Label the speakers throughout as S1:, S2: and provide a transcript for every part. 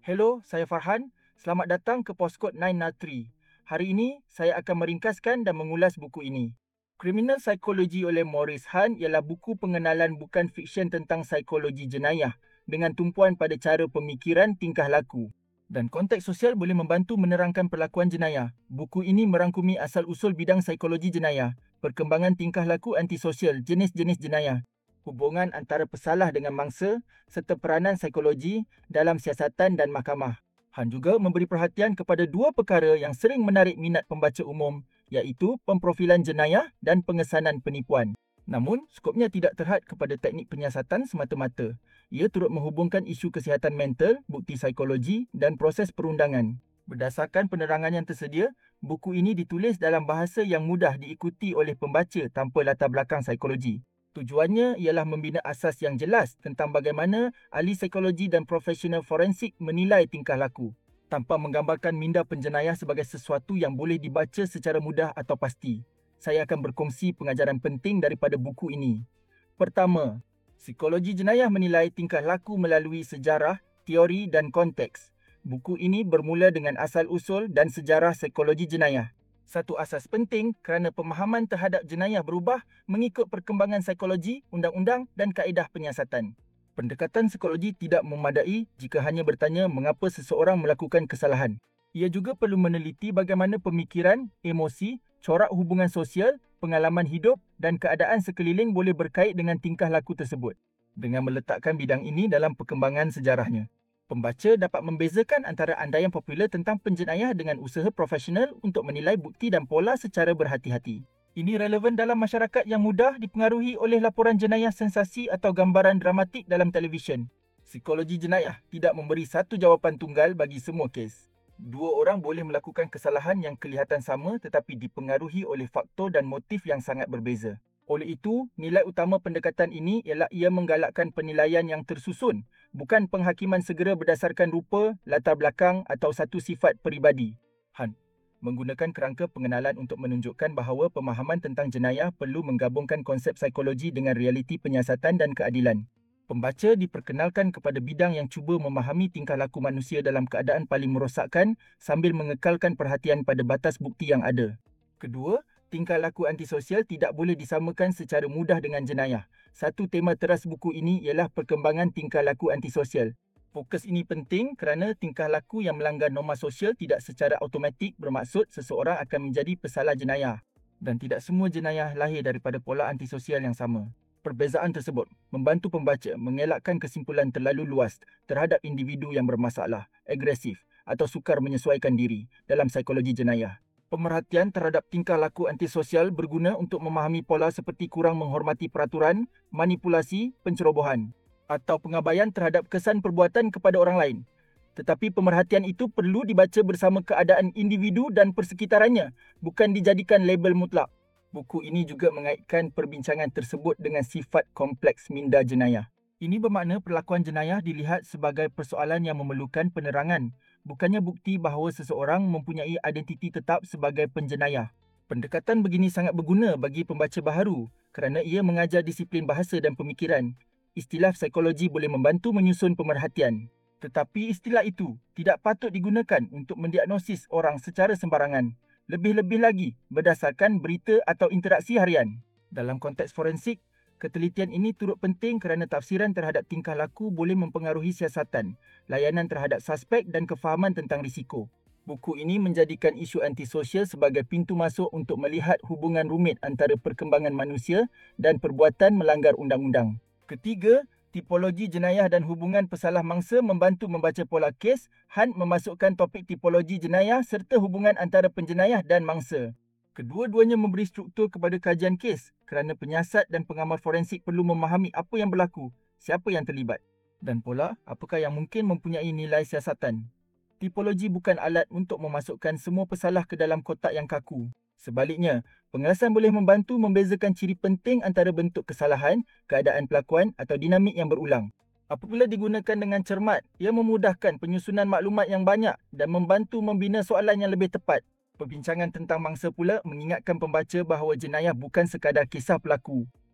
S1: Hello, saya Farhan. Selamat datang ke Postkod 903. Hari ini, saya akan meringkaskan dan mengulas buku ini. Criminal Psychology oleh Maurice Hunt ialah buku pengenalan bukan fiksyen tentang psikologi jenayah dengan tumpuan pada cara pemikiran tingkah laku. Dan konteks sosial boleh membantu menerangkan perlakuan jenayah. Buku ini merangkumi asal-usul bidang psikologi jenayah, perkembangan tingkah laku antisosial, jenis-jenis jenayah, hubungan antara pesalah dengan mangsa serta peranan psikologi dalam siasatan dan mahkamah. Han juga memberi perhatian kepada dua perkara yang sering menarik minat pembaca umum, iaitu pemprofilan jenayah dan pengesanan penipuan. Namun, skopnya tidak terhad kepada teknik penyiasatan semata-mata. Ia turut menghubungkan isu kesihatan mental, bukti psikologi dan proses perundangan. Berdasarkan penerangan yang tersedia, buku ini ditulis dalam bahasa yang mudah diikuti oleh pembaca tanpa latar belakang psikologi. Tujuannya ialah membina asas yang jelas tentang bagaimana ahli psikologi dan profesional forensik menilai tingkah laku, tanpa menggambarkan minda penjenayah sebagai sesuatu yang boleh dibaca secara mudah atau pasti. Saya akan berkongsi pengajaran penting daripada buku ini. Pertama, psikologi jenayah menilai tingkah laku melalui sejarah, teori dan konteks. Buku ini bermula dengan asal-usul dan sejarah psikologi jenayah. Satu asas penting kerana pemahaman terhadap jenayah berubah mengikut perkembangan psikologi, undang-undang dan kaedah penyiasatan. Pendekatan psikologi tidak memadai jika hanya bertanya mengapa seseorang melakukan kesalahan. Ia juga perlu meneliti bagaimana pemikiran, emosi, corak hubungan sosial, pengalaman hidup dan keadaan sekeliling boleh berkait dengan tingkah laku tersebut. Dengan meletakkan bidang ini dalam perkembangan sejarahnya, pembaca dapat membezakan antara andaian popular tentang penjenayah dengan usaha profesional untuk menilai bukti dan pola secara berhati-hati. Ini relevan dalam masyarakat yang mudah dipengaruhi oleh laporan jenayah sensasi atau gambaran dramatik dalam televisyen. Psikologi jenayah tidak memberi satu jawapan tunggal bagi semua kes. Dua orang boleh melakukan kesalahan yang kelihatan sama tetapi dipengaruhi oleh faktor dan motif yang sangat berbeza. Oleh itu, nilai utama pendekatan ini ialah ia menggalakkan penilaian yang tersusun, bukan penghakiman segera berdasarkan rupa, latar belakang atau satu sifat peribadi. Han menggunakan kerangka pengenalan untuk menunjukkan bahawa pemahaman tentang jenayah perlu menggabungkan konsep psikologi dengan realiti penyiasatan dan keadilan. Pembaca diperkenalkan kepada bidang yang cuba memahami tingkah laku manusia dalam keadaan paling merosakkan sambil mengekalkan perhatian pada batas bukti yang ada. Kedua, tingkah laku antisosial tidak boleh disamakan secara mudah dengan jenayah. Satu tema teras buku ini ialah perkembangan tingkah laku antisosial. Fokus ini penting kerana tingkah laku yang melanggar norma sosial tidak secara automatik bermaksud seseorang akan menjadi pesalah jenayah. Dan tidak semua jenayah lahir daripada pola antisosial yang sama. Perbezaan tersebut membantu pembaca mengelakkan kesimpulan terlalu luas terhadap individu yang bermasalah, agresif atau sukar menyesuaikan diri dalam psikologi jenayah. Pemerhatian terhadap tingkah laku antisosial berguna untuk memahami pola seperti kurang menghormati peraturan, manipulasi, pencerobohan atau pengabaian terhadap kesan perbuatan kepada orang lain. Tetapi pemerhatian itu perlu dibaca bersama keadaan individu dan persekitarannya, bukan dijadikan label mutlak. Buku ini juga mengaitkan perbincangan tersebut dengan sifat kompleks minda jenayah. Ini bermakna perlakuan jenayah dilihat sebagai persoalan yang memerlukan penerangan, bukannya bukti bahawa seseorang mempunyai identiti tetap sebagai penjenayah. Pendekatan begini sangat berguna bagi pembaca baharu kerana ia mengajar disiplin bahasa dan pemikiran. Istilah psikologi boleh membantu menyusun pemerhatian. Tetapi istilah itu tidak patut digunakan untuk mendiagnosis orang secara sembarangan. Lebih-lebih lagi berdasarkan berita atau interaksi harian. Dalam konteks forensik, ketelitian ini turut penting kerana tafsiran terhadap tingkah laku boleh mempengaruhi siasatan, layanan terhadap suspek dan kefahaman tentang risiko. Buku ini menjadikan isu antisosial sebagai pintu masuk untuk melihat hubungan rumit antara perkembangan manusia dan perbuatan melanggar undang-undang. Ketiga, tipologi jenayah dan hubungan pesalah mangsa membantu membaca pola kes. Han memasukkan topik tipologi jenayah serta hubungan antara penjenayah dan mangsa. Kedua-duanya memberi struktur kepada kajian kes kerana penyiasat dan pengamal forensik perlu memahami apa yang berlaku, siapa yang terlibat dan pola apakah yang mungkin mempunyai nilai siasatan. Tipologi bukan alat untuk memasukkan semua pesalah ke dalam kotak yang kaku. Sebaliknya, pengelasan boleh membantu membezakan ciri penting antara bentuk kesalahan, keadaan pelakuan atau dinamik yang berulang. Apabila digunakan dengan cermat, ia memudahkan penyusunan maklumat yang banyak dan membantu membina soalan yang lebih tepat. Perbincangan tentang mangsa pula mengingatkan pembaca bahawa jenayah bukan sekadar kisah pelaku.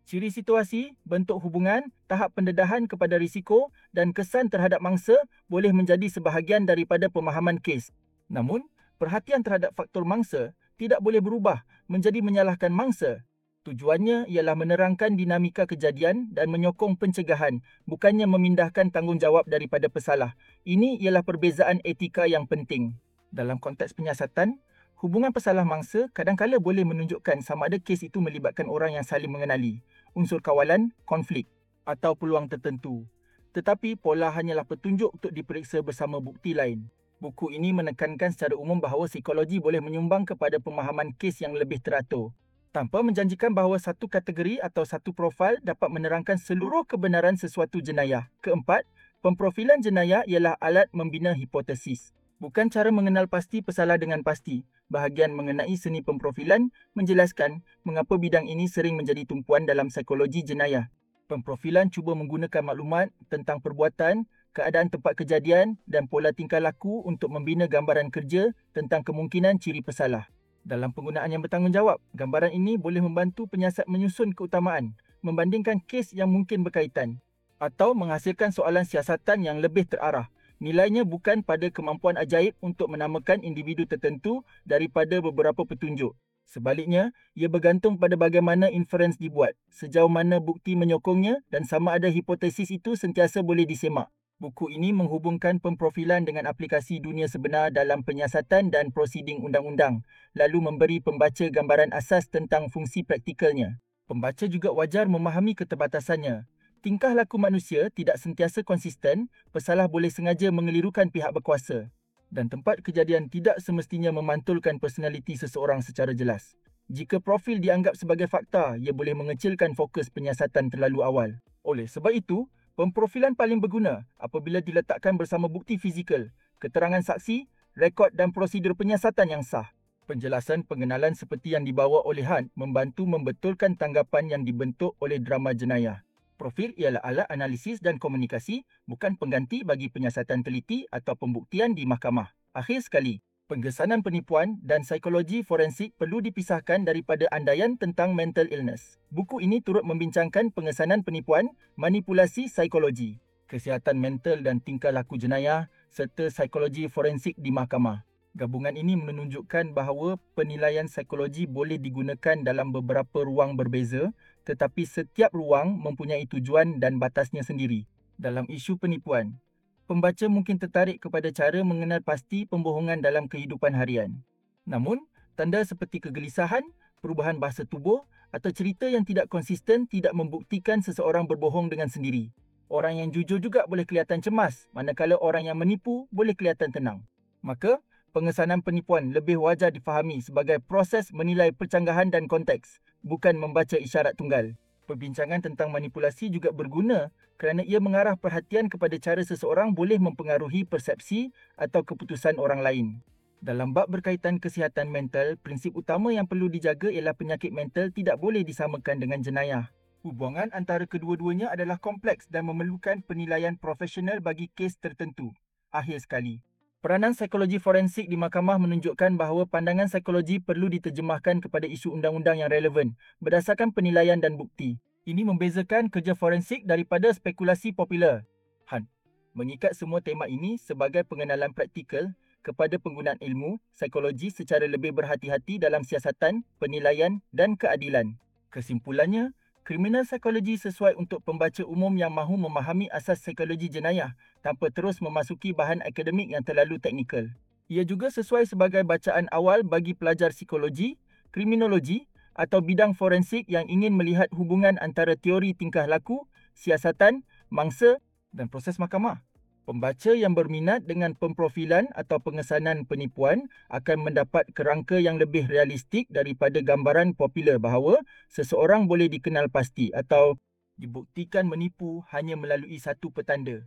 S1: Ciri situasi, bentuk hubungan, tahap pendedahan kepada risiko dan kesan terhadap mangsa boleh menjadi sebahagian daripada pemahaman kes. Namun, perhatian terhadap faktor mangsa tidak boleh berubah menjadi menyalahkan mangsa. Tujuannya ialah menerangkan dinamika kejadian dan menyokong pencegahan, bukannya memindahkan tanggungjawab daripada pesalah. Ini ialah perbezaan etika yang penting. Dalam konteks penyiasatan, hubungan pesalah mangsa kadang-kala boleh menunjukkan sama ada kes itu melibatkan orang yang saling mengenali, unsur kawalan, konflik atau peluang tertentu. Tetapi pola hanyalah petunjuk untuk diperiksa bersama bukti lain. Buku ini menekankan secara umum bahawa psikologi boleh menyumbang kepada pemahaman kes yang lebih teratur, tanpa menjanjikan bahawa satu kategori atau satu profil dapat menerangkan seluruh kebenaran sesuatu jenayah. Keempat, pemprofilan jenayah ialah alat membina hipotesis. Bukan cara mengenal pasti pesalah dengan pasti. Bahagian mengenai seni pemprofilan menjelaskan mengapa bidang ini sering menjadi tumpuan dalam psikologi jenayah. Pemprofilan cuba menggunakan maklumat tentang perbuatan, keadaan tempat kejadian dan pola tingkah laku untuk membina gambaran kerja tentang kemungkinan ciri pesalah. Dalam penggunaan yang bertanggungjawab, gambaran ini boleh membantu penyiasat menyusun keutamaan, membandingkan kes yang mungkin berkaitan, atau menghasilkan soalan siasatan yang lebih terarah. Nilainya bukan pada kemampuan ajaib untuk menamakan individu tertentu daripada beberapa petunjuk. Sebaliknya, ia bergantung pada bagaimana inferens dibuat, sejauh mana bukti menyokongnya dan sama ada hipotesis itu sentiasa boleh disemak. Buku ini menghubungkan pemprofilan dengan aplikasi dunia sebenar dalam penyiasatan dan prosiding undang-undang, lalu memberi pembaca gambaran asas tentang fungsi praktikalnya. Pembaca juga wajar memahami keterbatasannya. Tingkah laku manusia tidak sentiasa konsisten, pesalah boleh sengaja mengelirukan pihak berkuasa. Dan tempat kejadian tidak semestinya memantulkan personaliti seseorang secara jelas. Jika profil dianggap sebagai fakta, ia boleh mengecilkan fokus penyiasatan terlalu awal. Oleh sebab itu, pemprofilan paling berguna apabila diletakkan bersama bukti fizikal, keterangan saksi, rekod dan prosedur penyiasatan yang sah. Penjelasan pengenalan seperti yang dibawa oleh Han membantu membetulkan tanggapan yang dibentuk oleh drama jenayah. Profil ialah alat analisis dan komunikasi, bukan pengganti bagi penyiasatan teliti atau pembuktian di mahkamah. Akhir sekali, penggesanan penipuan dan psikologi forensik perlu dipisahkan daripada andaian tentang mental illness. Buku ini turut membincangkan pengesanan penipuan, manipulasi psikologi, kesihatan mental dan tingkah laku jenayah serta psikologi forensik di mahkamah. Gabungan ini menunjukkan bahawa penilaian psikologi boleh digunakan dalam beberapa ruang berbeza, tetapi setiap ruang mempunyai tujuan dan batasnya sendiri. Dalam isu penipuan, pembaca mungkin tertarik kepada cara mengenal pasti pembohongan dalam kehidupan harian. Namun, tanda seperti kegelisahan, perubahan bahasa tubuh atau cerita yang tidak konsisten tidak membuktikan seseorang berbohong dengan sendiri. Orang yang jujur juga boleh kelihatan cemas, manakala orang yang menipu boleh kelihatan tenang. Maka, pengesanan penipuan lebih wajar difahami sebagai proses menilai percanggahan dan konteks, bukan membaca isyarat tunggal. Perbincangan tentang manipulasi juga berguna kerana ia mengarah perhatian kepada cara seseorang boleh mempengaruhi persepsi atau keputusan orang lain. Dalam bab berkaitan kesihatan mental, prinsip utama yang perlu dijaga ialah penyakit mental tidak boleh disamakan dengan jenayah. Hubungan antara kedua-duanya adalah kompleks dan memerlukan penilaian profesional bagi kes tertentu. Akhir sekali, peranan psikologi forensik di mahkamah menunjukkan bahawa pandangan psikologi perlu diterjemahkan kepada isu undang-undang yang relevan berdasarkan penilaian dan bukti. Ini membezakan kerja forensik daripada spekulasi popular. Han mengikat semua tema ini sebagai pengenalan praktikal kepada penggunaan ilmu psikologi secara lebih berhati-hati dalam siasatan, penilaian dan keadilan. Kesimpulannya, kriminal psikologi sesuai untuk pembaca umum yang mahu memahami asas psikologi jenayah tanpa terus memasuki bahan akademik yang terlalu teknikal. Ia juga sesuai sebagai bacaan awal bagi pelajar psikologi, kriminologi atau bidang forensik yang ingin melihat hubungan antara teori tingkah laku, siasatan, mangsa dan proses mahkamah. Pembaca yang berminat dengan pemprofilan atau pengesanan penipuan akan mendapat kerangka yang lebih realistik daripada gambaran popular bahawa seseorang boleh dikenal pasti atau dibuktikan menipu hanya melalui satu petanda.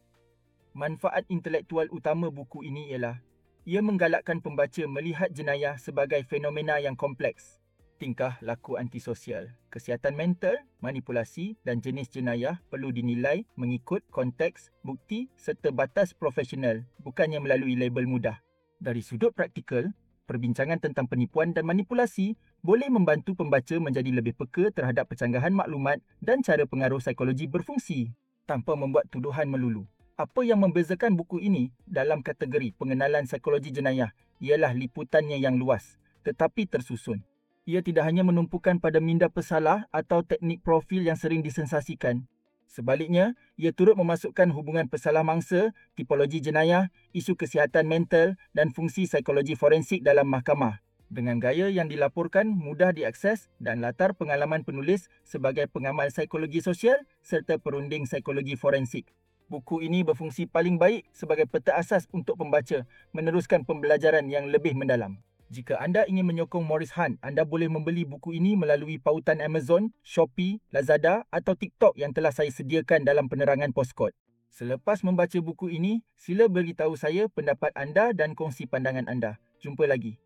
S1: Manfaat intelektual utama buku ini ialah ia menggalakkan pembaca melihat jenayah sebagai fenomena yang kompleks. Tingkah laku antisosial, kesihatan mental, manipulasi dan jenis jenayah perlu dinilai mengikut konteks, bukti serta batas profesional, bukannya melalui label mudah. Dari sudut praktikal, perbincangan tentang penipuan dan manipulasi boleh membantu pembaca menjadi lebih peka terhadap pencanggahan maklumat dan cara pengaruh psikologi berfungsi tanpa membuat tuduhan melulu. Apa yang membezakan buku ini dalam kategori pengenalan psikologi jenayah ialah liputannya yang luas tetapi tersusun. Ia tidak hanya menumpukan pada minda pesalah atau teknik profil yang sering disensasikan. Sebaliknya, ia turut memasukkan hubungan pesalah mangsa, tipologi jenayah, isu kesihatan mental dan fungsi psikologi forensik dalam mahkamah. Dengan gaya yang dilaporkan mudah diakses dan latar pengalaman penulis sebagai pengamal psikologi sosial serta perunding psikologi forensik. Buku ini berfungsi paling baik sebagai peta asas untuk pembaca meneruskan pembelajaran yang lebih mendalam. Jika anda ingin menyokong Maurice Hunt, anda boleh membeli buku ini melalui pautan Amazon, Shopee, Lazada atau TikTok yang telah saya sediakan dalam penerangan Postkod. Selepas membaca buku ini, sila beritahu saya pendapat anda dan kongsi pandangan anda. Jumpa lagi.